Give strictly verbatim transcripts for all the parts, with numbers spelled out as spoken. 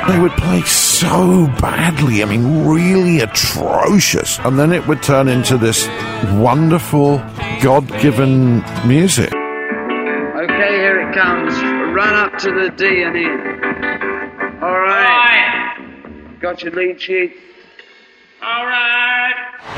They would play so badly, I mean, really atrocious. And then it would turn into this wonderful, God-given music. Okay, here it comes. Run up to the D and in. All right. All right. Got your lead sheet? All right.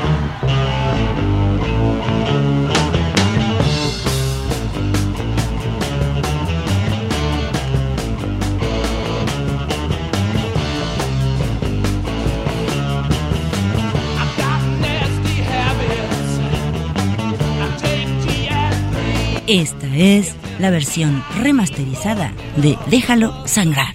Esta es la versión remasterizada de Déjalo Sangrar.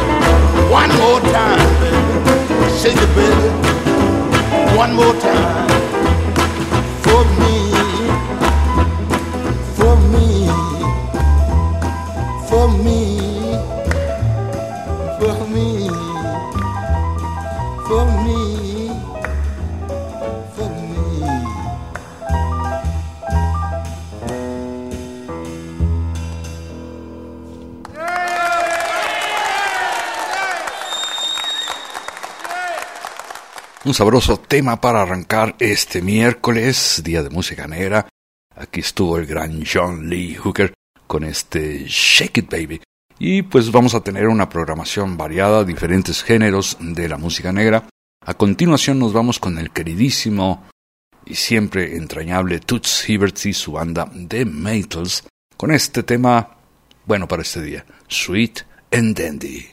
One more time. for me, for me. Un sabroso tema para arrancar este miércoles, Día de Música Negra. Aquí estuvo el gran John Lee Hooker con este Shake It Baby. Y pues vamos a tener una programación variada, diferentes géneros de la música negra. A continuación nos vamos con el queridísimo y siempre entrañable Toots Hibbert y su banda The Maytals con este tema, bueno para este día, Sweet and Dandy.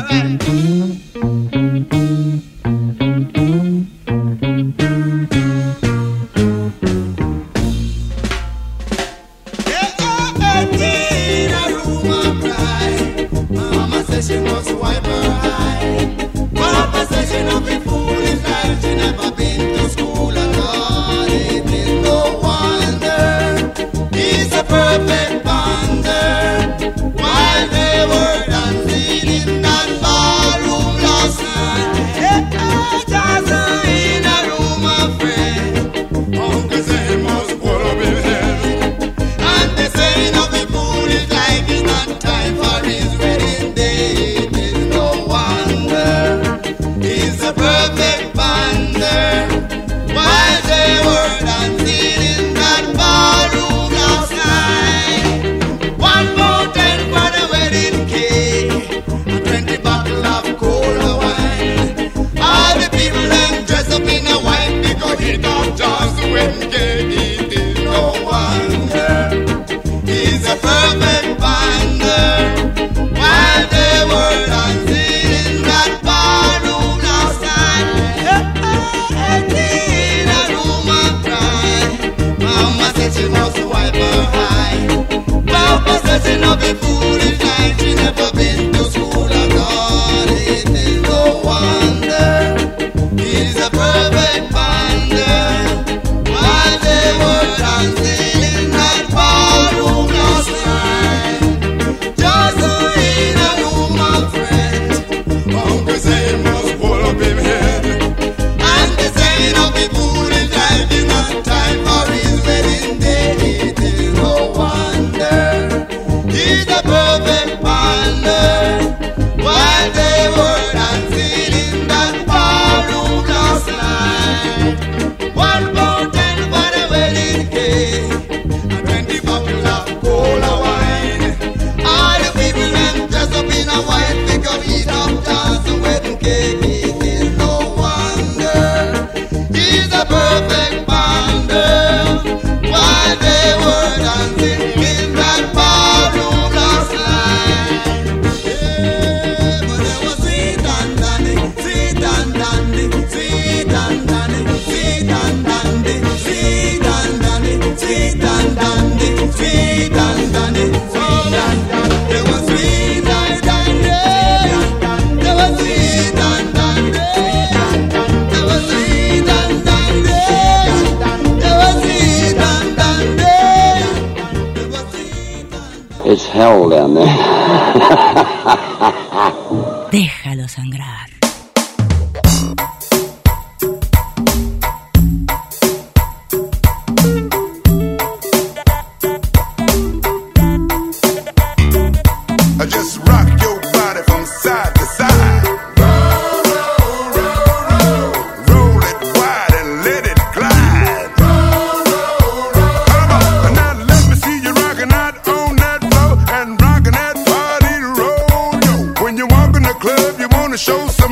She must wipe her eye. Papa says she not be foolish like she never been to school at all. It is no wonder he's a perfect bonder. While they were dancing in that ballroom last night, just in a room of friends. Uncle say he must pull up his head, and they say he not be foolish like it's not time for his wedding day. Perfect bonder. While they were dancing in that ballroom last night, one fountain for the wedding cake, and twenty bottles of cola wine. All the people them dress up in a white because he don't just the wedding cake. It is no wonder he's a perfect bonder. While they were dancing in that ballroom. She must wipe her eye. Papa says she not be foolish like she never been to school at all. It is no wonder he's a perfect bonder. While they were dancing in that ballroom last night, just in a room of friends. Uncle say he must pull up his head, and they say he not be foolish like it's not time for his wedding. Perfect bonder. While they were dancing in that ballroom last night, one fountain for the wedding cake, and twenty bottles of cola wine. All the people them dressed up in a white because eat up just the wedding cake. It is no wonder he's a perfect bonder. While they were dancing in that ballroom. It's hell down there. Déjalo sangrar. I just rock your body from side to side. Roll, roll, roll, roll. Roll it wide and let it glide. Roll, roll, roll. Come on, now let me see you rockin' out on that floor and rockin' that party to roll, yo. When you walk in the club, you wanna show some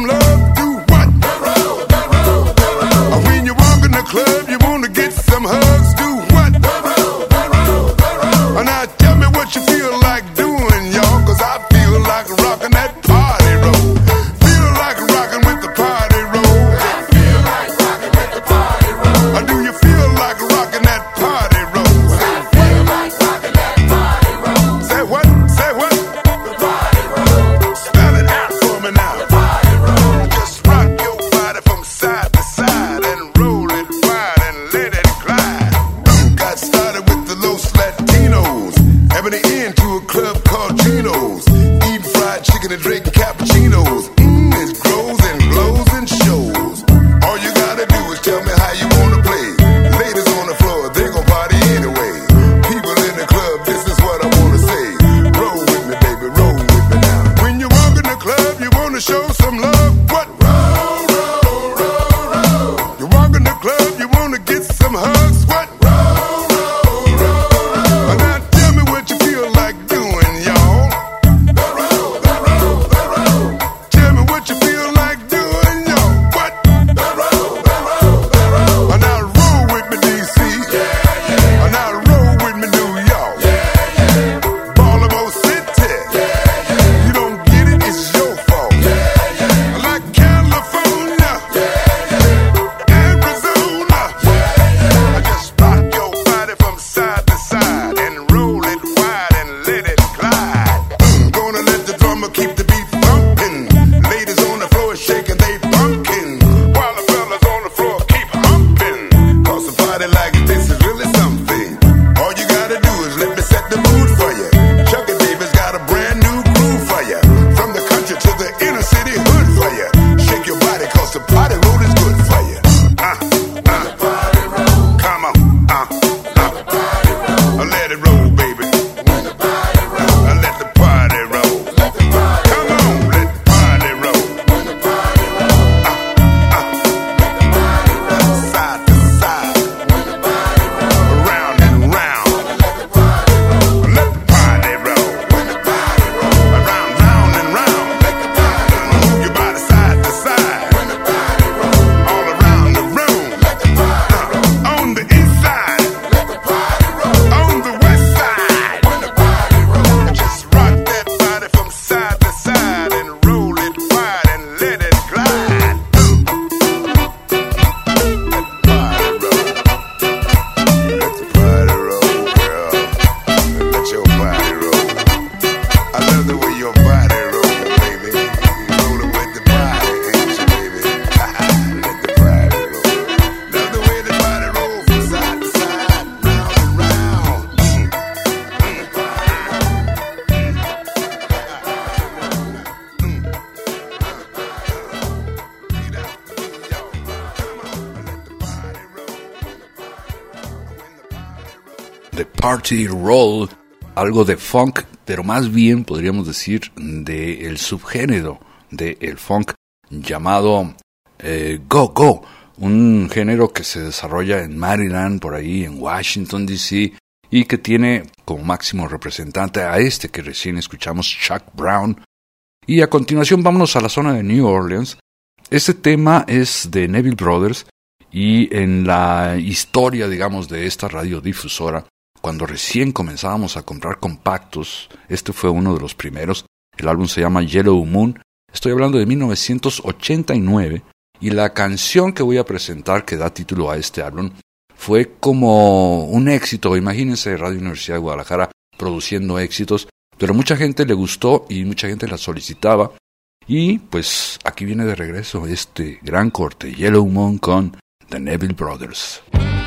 de Party Roll, algo de funk, pero más bien podríamos decir del subgénero del funk llamado eh, Go Go, un género que se desarrolla en Maryland, por ahí en Washington D C, y que tiene como máximo representante a este que recién escuchamos, Chuck Brown. Y a continuación vámonos a la zona de New Orleans. Este tema es de Neville Brothers, y en la historia, digamos, de esta radiodifusora, cuando recién comenzábamos a comprar compactos, este fue uno de los primeros. El álbum se llama Yellow Moon. Estoy hablando de mil novecientos ochenta y nueve, y la canción que voy a presentar, que da título a este álbum, fue como un éxito. Imagínense Radio Universidad de Guadalajara produciendo éxitos, pero mucha gente le gustó y mucha gente la solicitaba. Y pues aquí viene de regreso este gran corte, Yellow Moon con The Neville Brothers.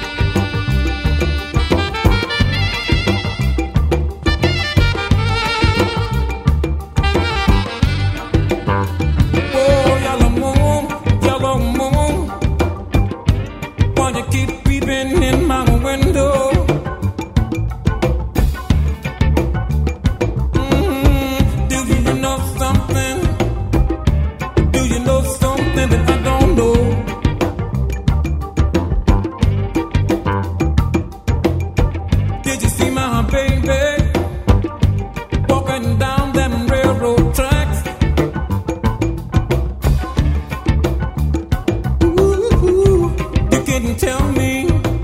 In my window, mm-hmm. Do you know something? Do you know something that I don't know? Did you see my baby walking down them railroad tracks? Ooh, you couldn't tell me.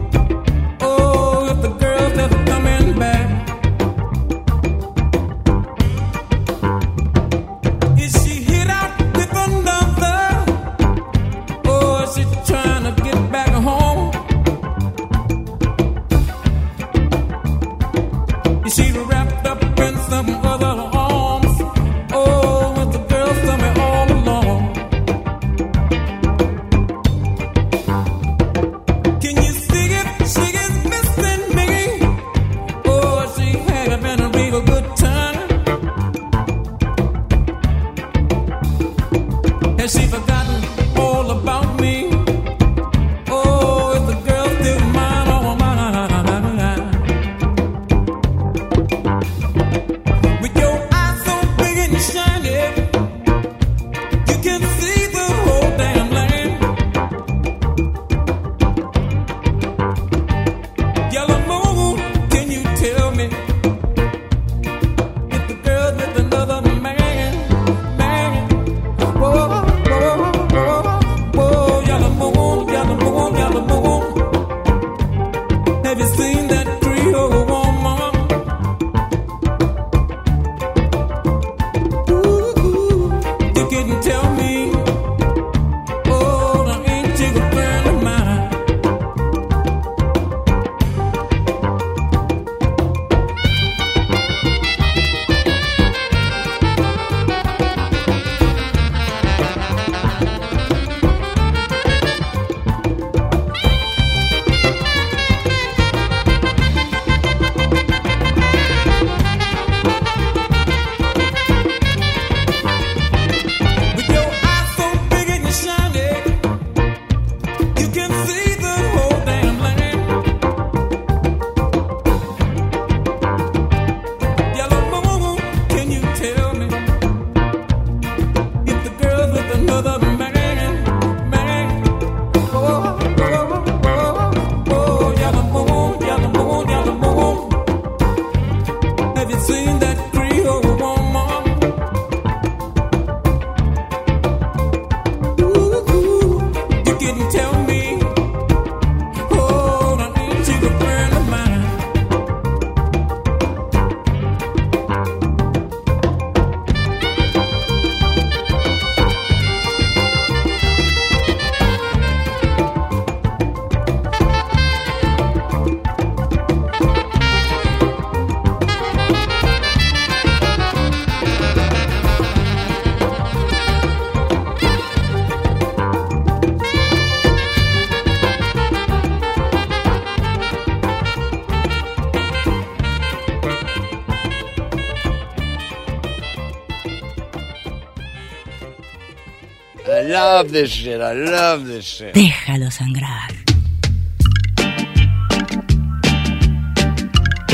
I love this shit, I love this shit. Déjalo sangrar.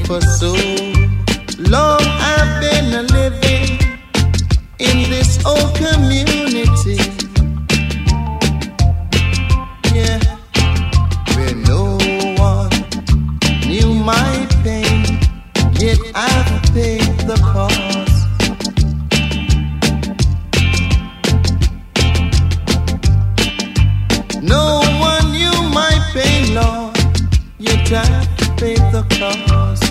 For so long I've been living in this old community, yeah, where no one knew my pain, yet I've paid the cost. No one knew my pain, Lord, yet I've paid the cost.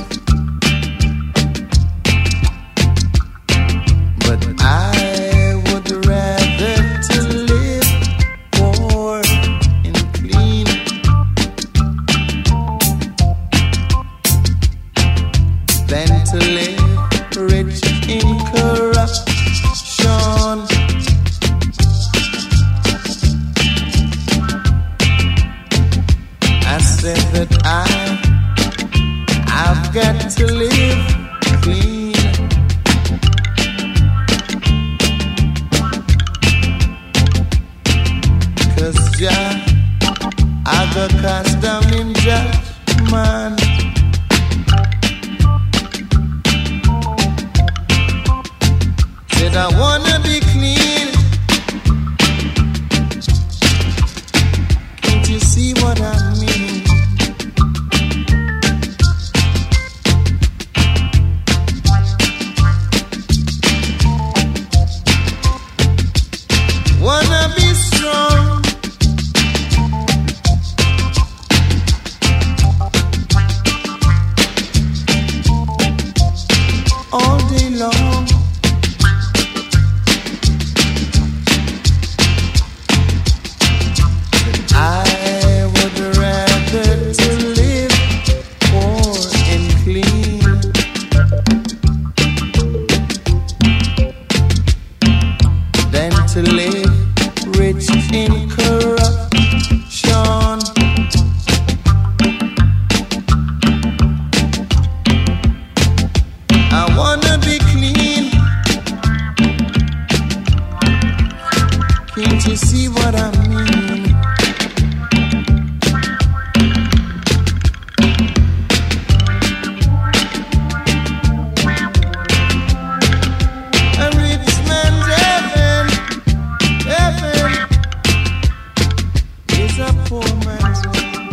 But I would rather to live poor and clean than to live rich in corruption. I said that I, I've got to live clean. Cause yeah, I got cast down in judgment. Said I wanna be clean. Can't you see what I mean? Wanna be strong, all day long. But I would rather to live poor and clean than to live rich in corruption. I wanna be clean. Can't you see what I mean? A rich man's heaven, heaven is a poor man's home.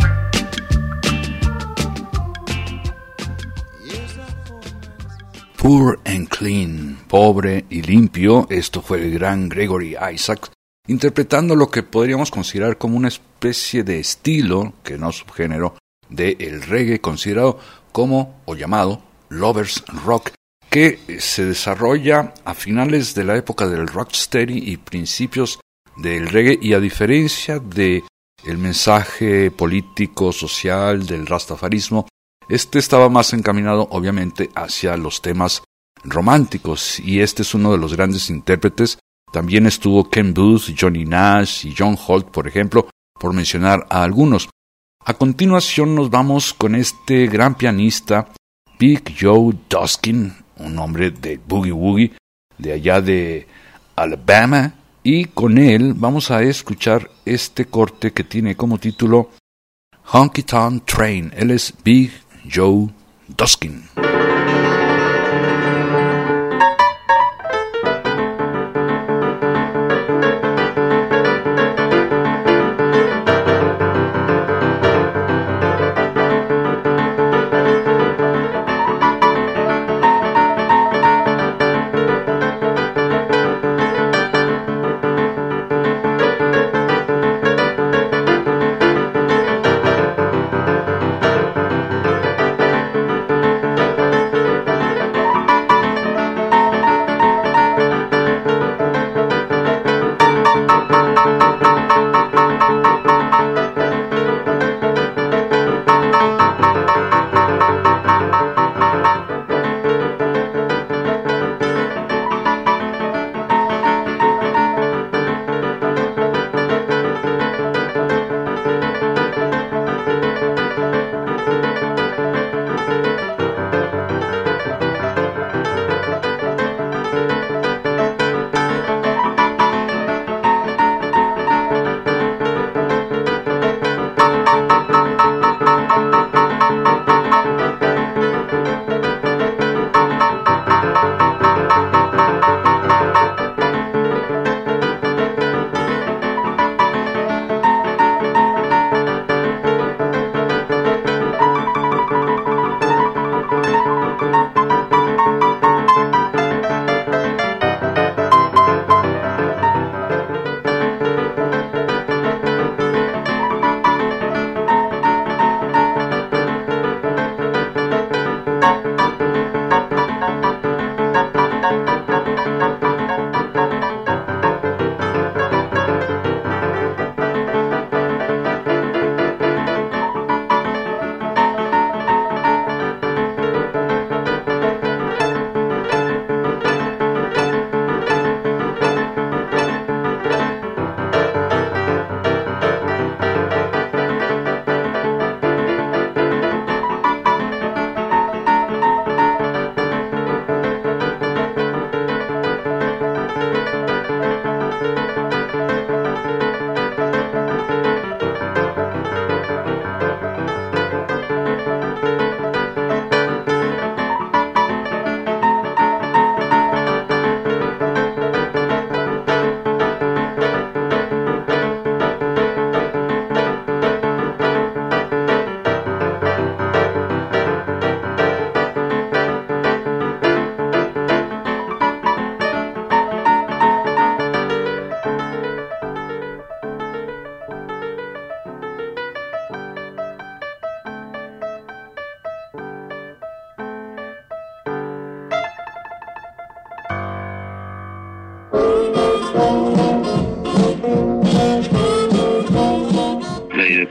Is a poor man's home. Poor and Clean, pobre y limpio. Esto fue el gran Gregory Isaacs, interpretando lo que podríamos considerar como una especie de estilo, que no subgénero, del reggae, considerado como o llamado lovers rock, que se desarrolla a finales de la época del rocksteady y principios del reggae, y a diferencia de el mensaje político social del rastafarismo, este estaba más encaminado obviamente hacia los temas románticos, y este es uno de los grandes intérpretes. También estuvo Ken Booth, Johnny Nash y John Holt, por ejemplo, por mencionar a algunos. A continuación nos vamos con este gran pianista, Big Joe Duskin, un hombre de Boogie Woogie, de allá de Alabama, y con él vamos a escuchar este corte que tiene como título Honky Tonk Train. Él es Big Joe Duskin. Honky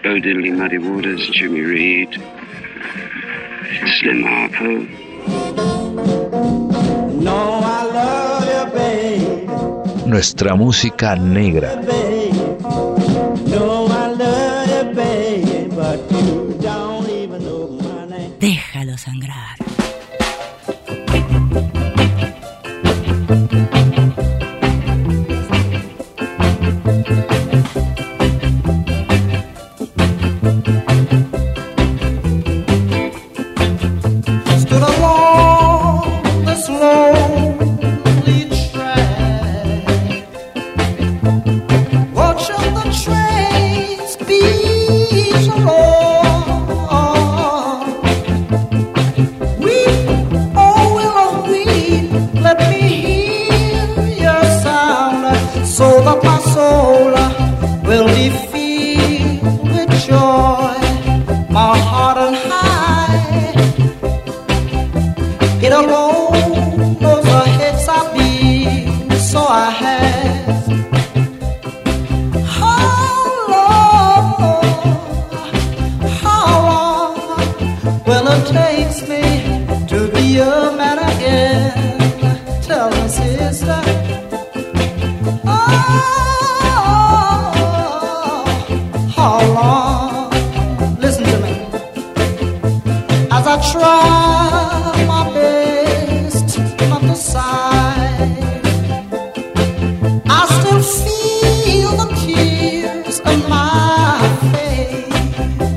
Bo Diddley, Muddy Waters, Jimmy Reed, Slim Harpo. No, I love you, babe. Nuestra música negra. No, I love you, babe, but you don't even know my name. Déjalo sangrar. Stood along this lonely track, watching the trains speed along. Weep, oh willow, weep, let me hear your sound, so that my soul will be filled with joy, my heart and high. It alone knows the hits I beat, so I have. How long, how long will it take me to be a man again? Tell me, sister. Oh, how long? Listen to me. As I try my best not to sigh, I still feel the tears on my face.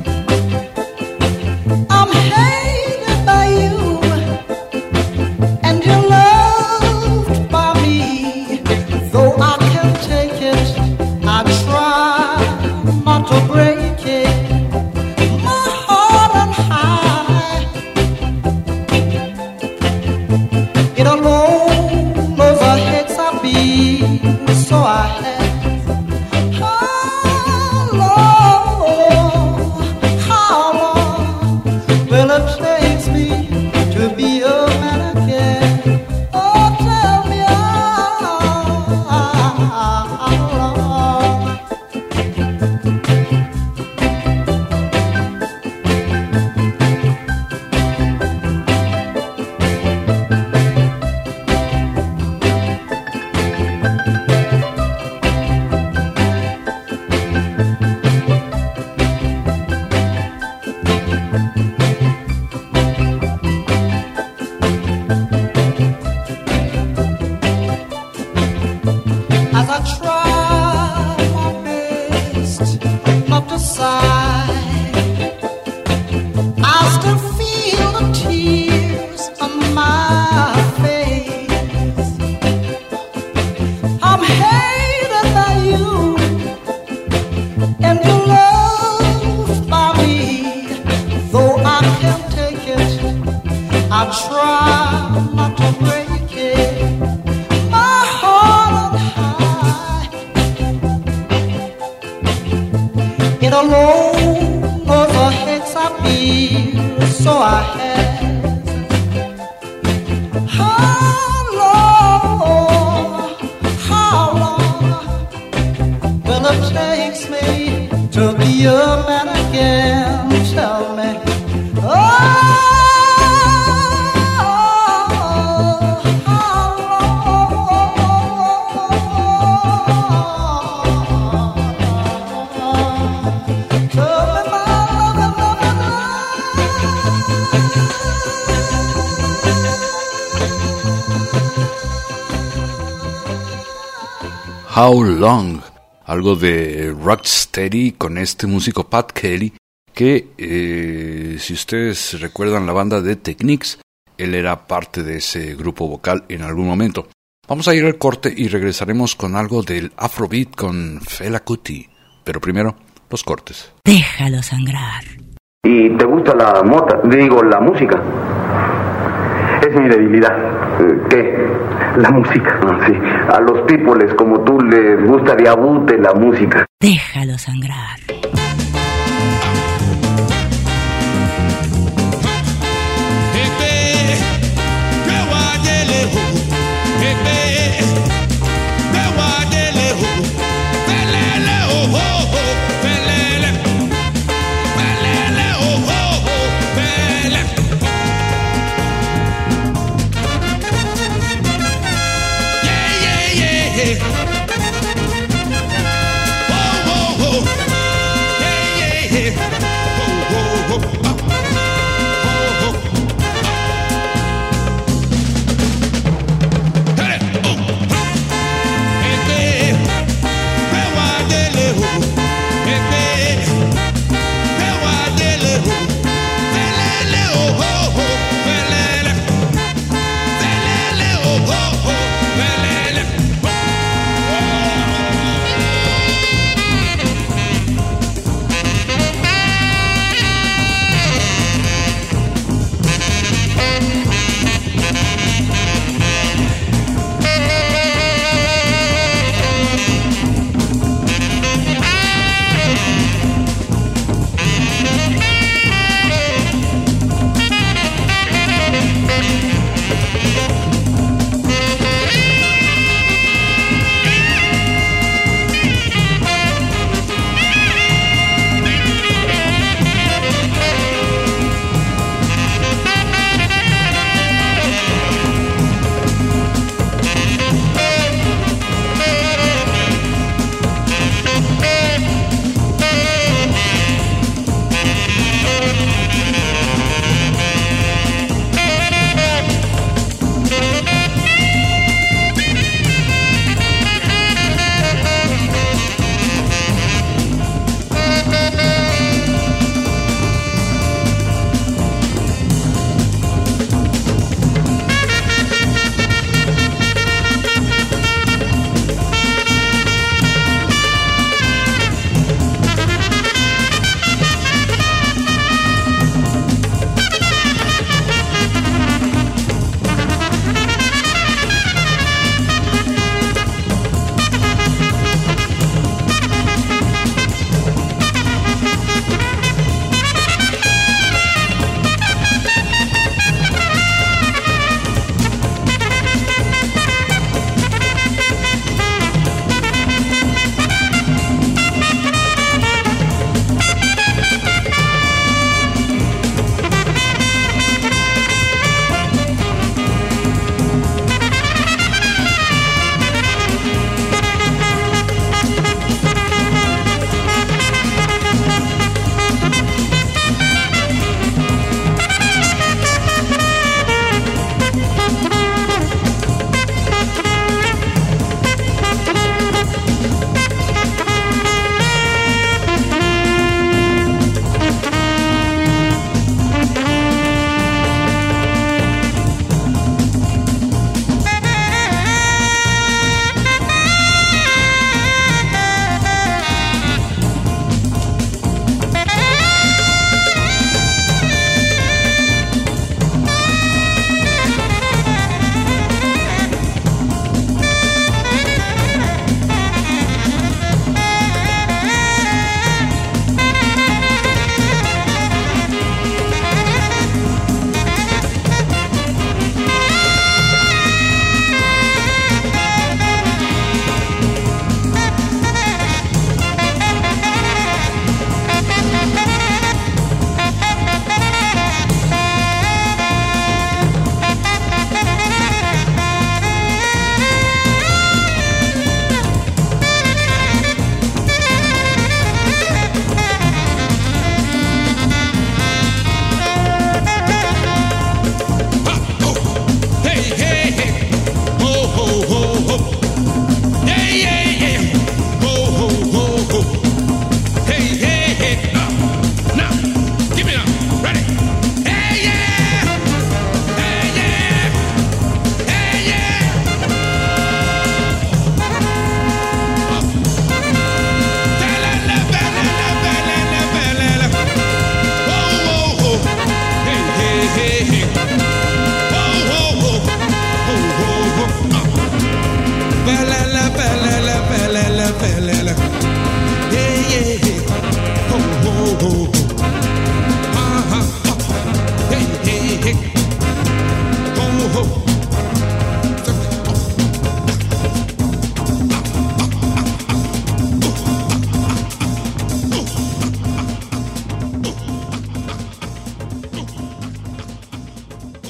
I'm hated by you, and you're loved by me. Though I can't take it, I try not to break it. My heart and high, it alone knows the hits I beat, so I have. How long, how long will it take me to be a man again? Oh, tell me how, how long. As I try my best not to sigh, I still feel the tears on my face. I'm hated by you, and you're loved by me. Though I can't take it, I try not to break it. My heart and high, it alone knows the hits I feel, so I have. How long, how long will it take me to be a man again? Tell me. Oh, How Long, algo de Rocksteady con este músico Pat Kelly, que eh, si ustedes recuerdan la banda de Techniques, él era parte de ese grupo vocal en algún momento. Vamos a ir al corte y regresaremos con algo del Afrobeat con Fela Kuti, pero primero los cortes. Déjalo sangrar. ¿Y te gusta la mota? Digo, la música. Es mi debilidad. ¿Qué? La música. Ah, sí. A los pípoles como tú les gusta de abute la música. Déjalo sangrar.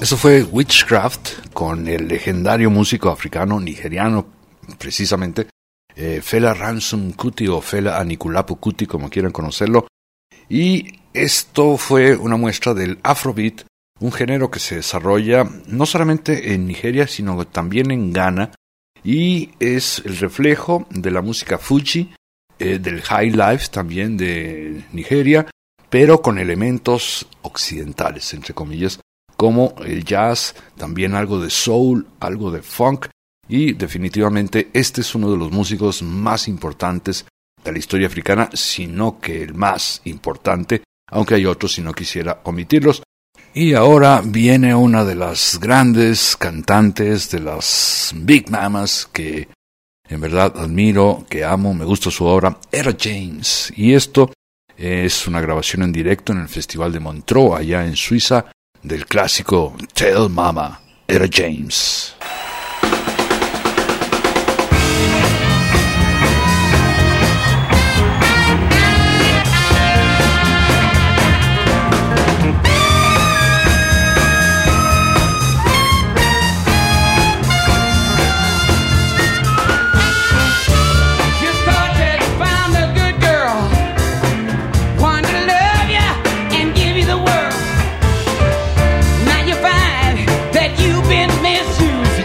Eso fue Witchcraft con el legendario músico africano nigeriano, precisamente, eh, Fela Ransom Kuti o Fela Anikulapo Kuti, como quieran conocerlo. Y esto fue una muestra del Afrobeat, un género que se desarrolla no solamente en Nigeria, sino también en Ghana, y es el reflejo de la música Fuji, eh, del High Life también de Nigeria, pero con elementos occidentales, entre comillas, como el jazz, también algo de soul, algo de funk, y definitivamente este es uno de los músicos más importantes de la historia africana, sino que el más importante, aunque hay otros si no quisiera omitirlos. Y ahora viene una de las grandes cantantes, de las Big Mamas, que en verdad admiro, que amo, me gusta su obra, Etta James. Y esto es una grabación en directo en el Festival de Montreux, allá en Suiza, del clásico Tell Mama, Etta James. That you've been misused.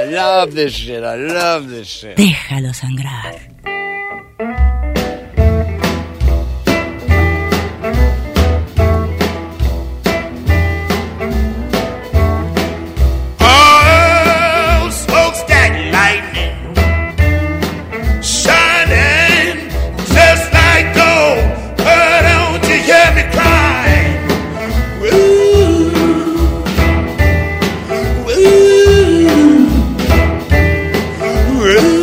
love this shit. I love this shit. Déjalo sangrar. Oh, smokestack lightning, shining just like gold. But don't you hear me crying? Woo, woo, woo.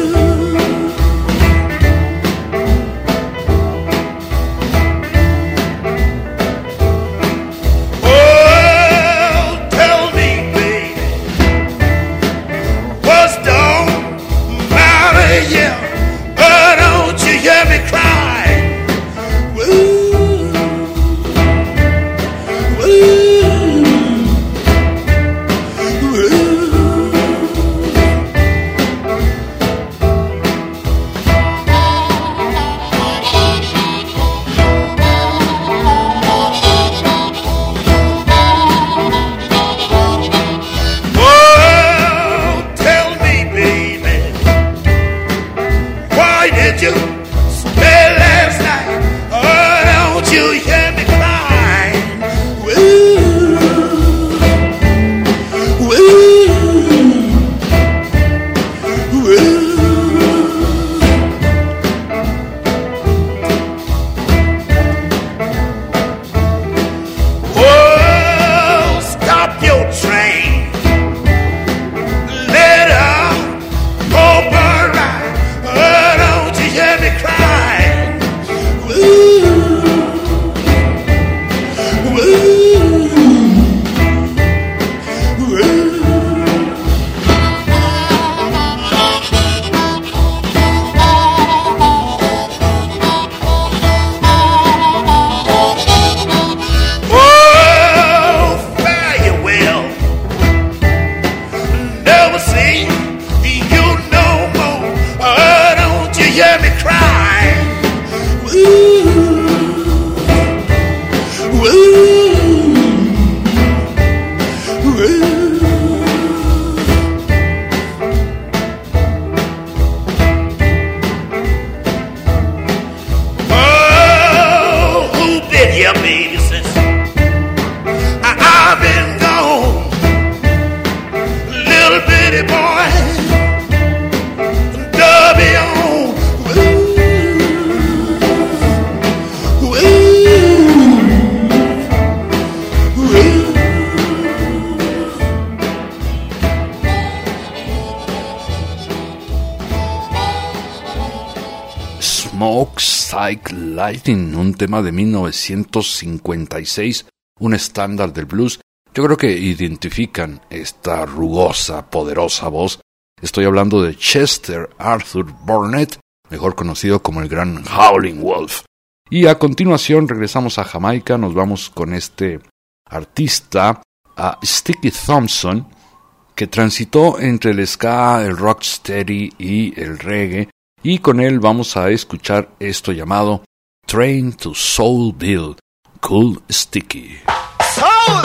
Smokestack Lightning, un tema de mil novecientos cincuenta y seis, un estándar del blues. Yo creo que identifican esta rugosa, poderosa voz. Estoy hablando de Chester Arthur Burnett, mejor conocido como el gran Howling Wolf. Y a continuación regresamos a Jamaica, nos vamos con este artista, a Sticky Thompson, que transitó entre el ska, el rocksteady y el reggae, y con él vamos a escuchar esto llamado Train to Soulville, Cool Sticky. Soul!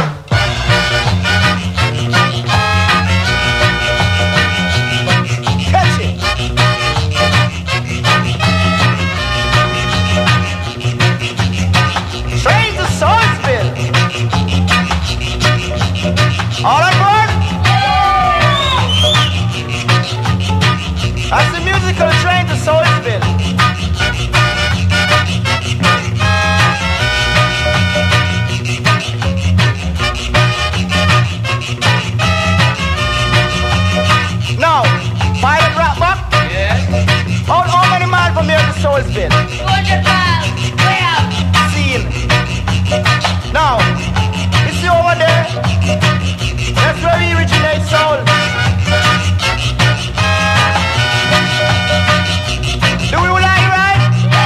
Catch it! Train to Soulville! All on board? That's the musical train to Soulsville. Now, pilot wrap up? Yes. How, how many miles from here to Soulsville? two hundred miles. Where? Scene. Now, you see over there? That's where we originate soul. Do we like it, right?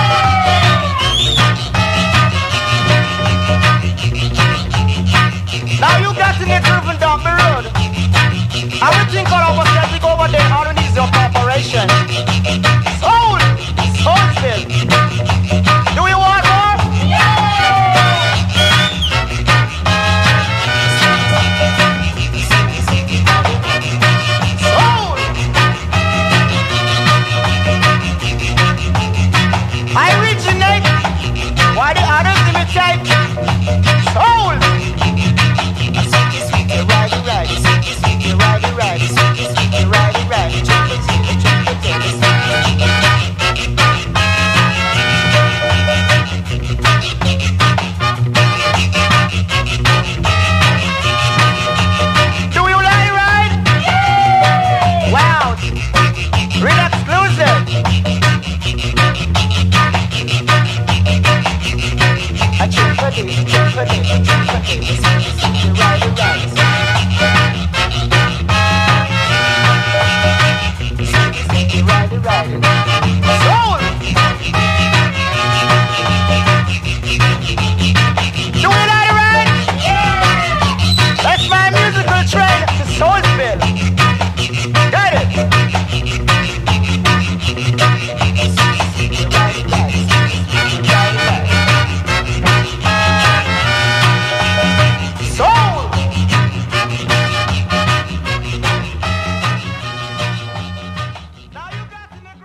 Now you got to get driven down the road. I would think all of us that we go over there underneath your corporation. Soul! Soulsville! Do we want more? Soul!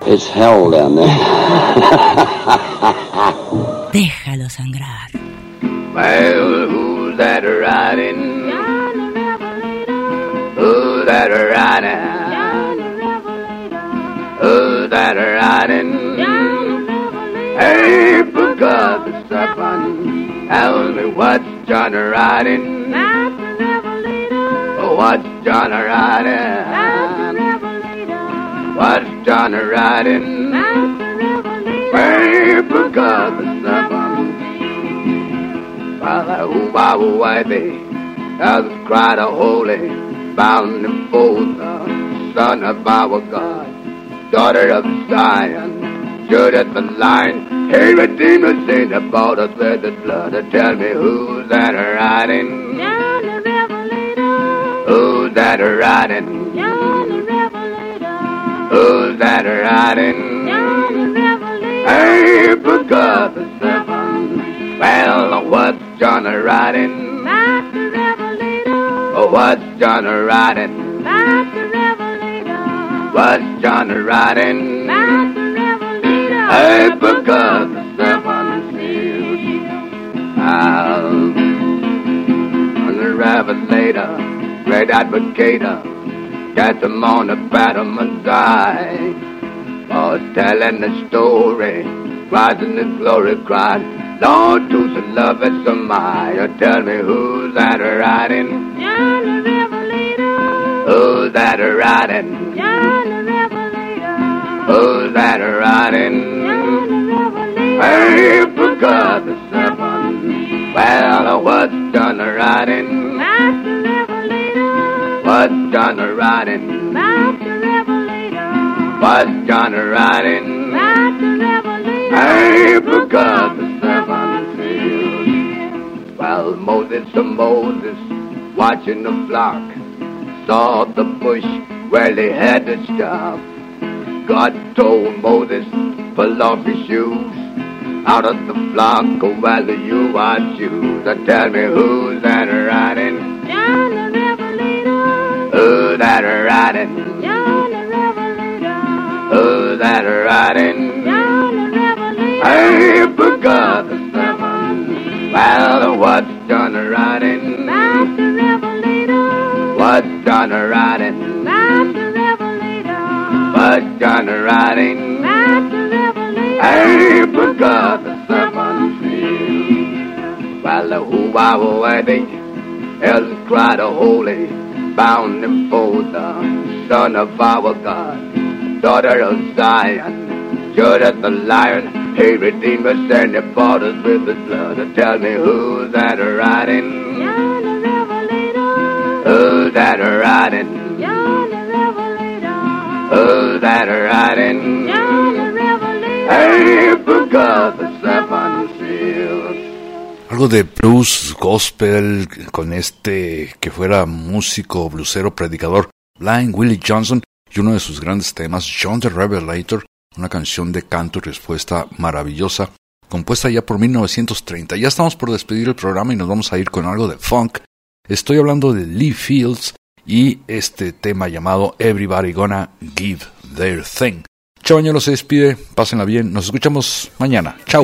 It's hell down there. Déjalo sangrar. Well, who's that riding? Who's that riding? Who's that riding? Hey, because the seven, tell me what's John riding? What's John riding? What's John riding? Hey, because the seven, well, who I will wipe it, as cried a holy, bound and fold, the son of our God, daughter of Zion, Judith the Lion, hey, Redeemer, sin about us with the blood. Tell me who's that riding? Who's that riding? Who's that riding? Hey, because the seven, well, what's John riding? What's John riding? What's John riding? Hey, because the seven seals. I'll the revelator, great advocator, get them on the battlement's eye. Oh, telling the story, rising the glory cry. Lord, to the love it's a my. Tell me who's that riding? John the Revelator. Who's that riding? John the Revelator. Who's that riding? John the Revelator. Hey, because the seven. Well, what's John riding? Master Revelator. What's John riding? Master Revelator. What's John riding? Master Revelator. Hey, because the seven seals. Well, Moses to Moses, watching the flock, saw the bush where they had to stop. God told Moses, pull off his shoes, out of the flock, go whether you are Jews. So tell me who's that riding? John the Revelator. Who's that riding? John the Revelator. Who's that riding? John the Revelator. Hey, because the seven. Well, what's John riding? Master Revelator. What's John riding? Master Revelator. What's John riding? Master Revelator. Hey, because the seven seals. Well, who I will waiting, else cried a holy, bound and fold, the son of our God, daughter of Zion, Judith the Lion, hey, Redeemer, send the bought us with his blood. Tell me who's that riding? John the Revelator. Who's that riding? John the Revelator. Who's that riding? John the Revelator. Hey, because the seven seals. Algo de blues, gospel, con este que fuera músico, bluesero, predicador, Blind Willie Johnson, y uno de sus grandes temas, John the Revelator, una canción de canto y respuesta maravillosa, compuesta ya por mil novecientos treinta. Ya estamos por despedir el programa y nos vamos a ir con algo de funk. Estoy hablando de Lee Fields y este tema llamado Everybody Gonna Give Their Thing. Chabañero se despide, pásenla bien, nos escuchamos mañana. Chao.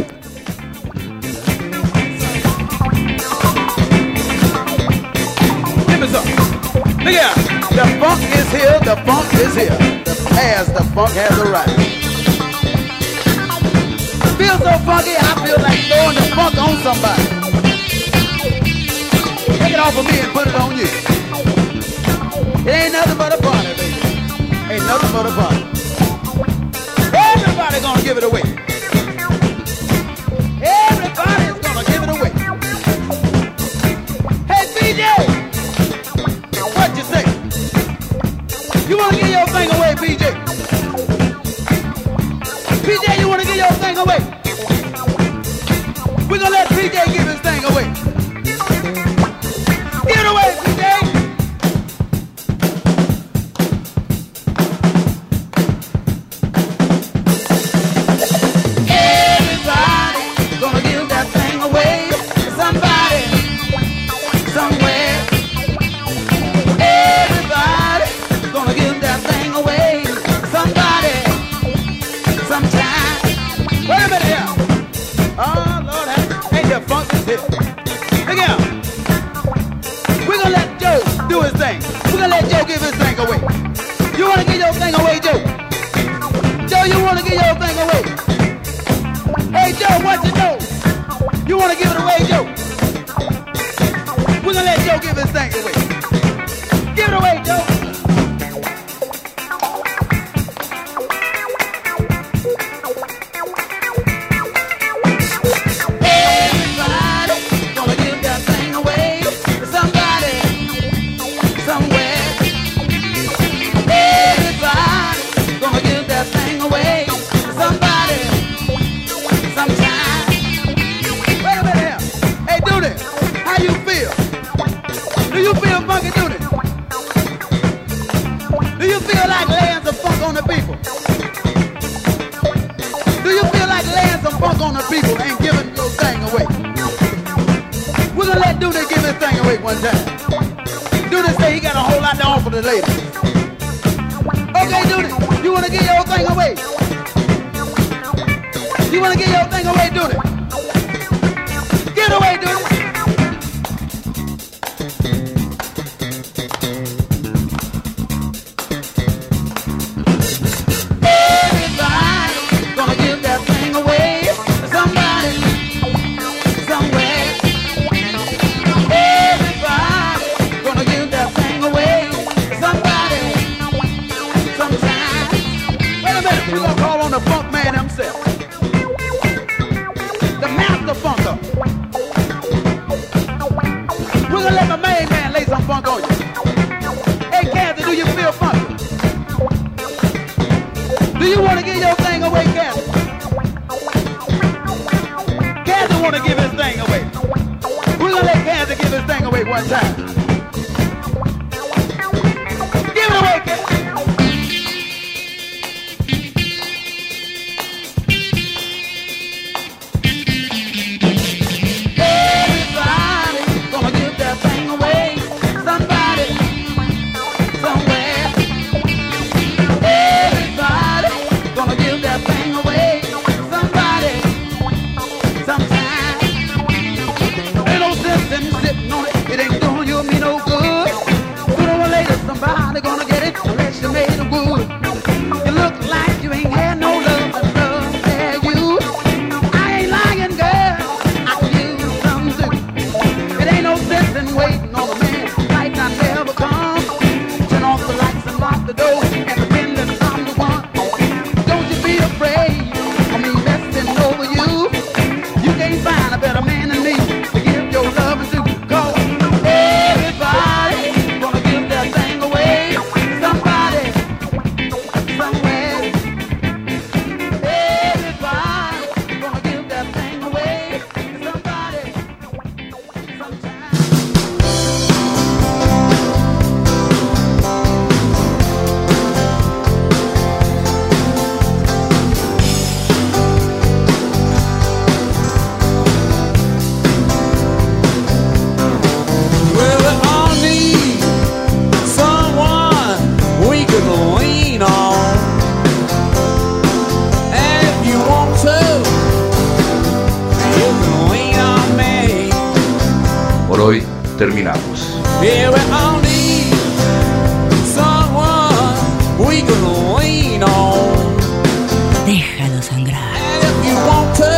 Look here, the funk is here, the funk is here. The past, the funk has arrived. Feel so funky, I feel like throwing the funk on somebody. Take it off of me and put it on you. It ain't nothing but a party, baby. Ain't nothing but a party. Everybody gonna give it away. Everybody's gonna give it away. Hey, B J! What you say? You wanna give your thing away, P J? P J, you wanna give your thing away? We're gonna let P J give his thing away. Give it away, P J! here. Look out. We're gonna let Joe do his thing. We're gonna let Joe give his thing away. You wanna give your thing away, Joe? Joe, you wanna give your thing away? Hey, Joe, what you know? You wanna give it away, Joe? We're gonna let Joe give his thing away. Give it away, Joe. On the people and giving your thing away. We're gonna let Duda give his thing away one time. Duda say he got a whole lot to offer the ladies. Okay, Duda, you wanna give your thing away? You wanna give your thing away, Duda? Give it away, Duda. Funk on you. Hey, Kathy, do you feel funky? Do you want to give your thing away, Kathy? Kathy want to give his thing away. We're going to let Kathy give his thing away one time. Give it away, Kathy. Terminamos. Déjalo sangrar.